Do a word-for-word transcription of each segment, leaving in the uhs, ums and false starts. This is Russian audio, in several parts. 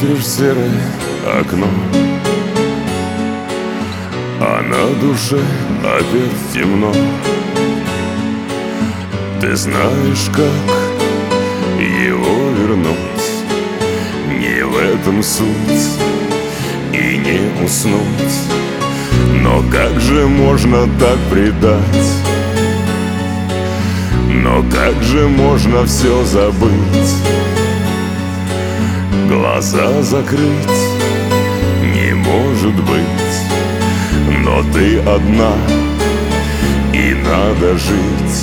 смотришь в серое окно, а на душе опять темно. Ты знаешь, как его вернуть, не в этом суть и не уснуть. Но как же можно так предать? Но как же можно все забыть? Глаза закрыть не может быть, но ты одна, и надо жить.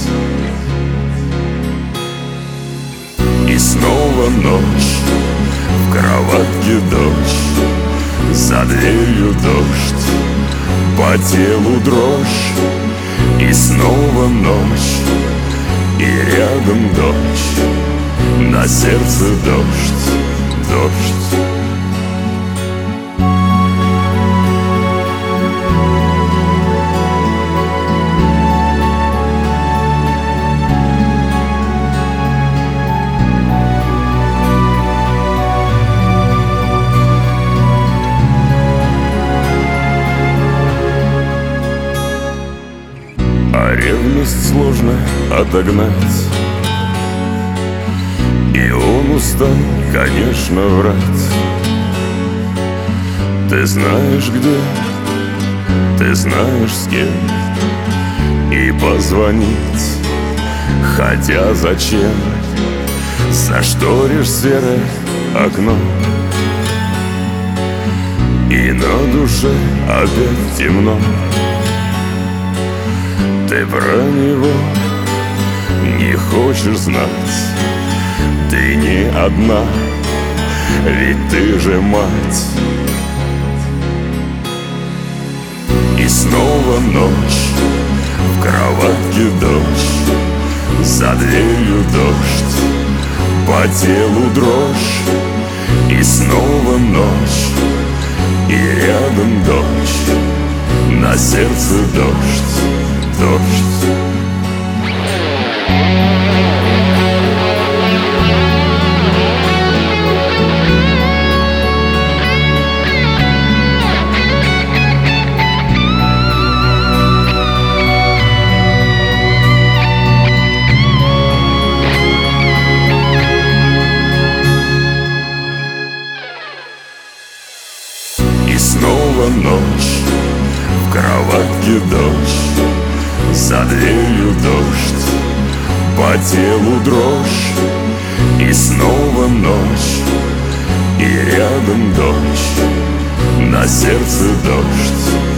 И снова ночь, в кроватке дождь, за дверью дождь, по телу дрожь. И снова ночь, и рядом дождь, на сердце дождь, дождь. А ревность сложно отогнать, и он устал, конечно, врать. Ты знаешь где, ты знаешь с кем, и позвонить, хотя зачем? Зашторишь серое окно, и на душе опять темно. Ты про него не хочешь знать, ты не одна, ведь ты же мать. И снова ночь, в кроватке дождь, за дверью дождь, по телу дрожь. И снова ночь, и рядом дождь, на сердце дождь, дождь. И снова ночь, в кроватке дождь, за дверью дождь, по телу дрожь. И снова ночь, и рядом дождь, на сердце дождь,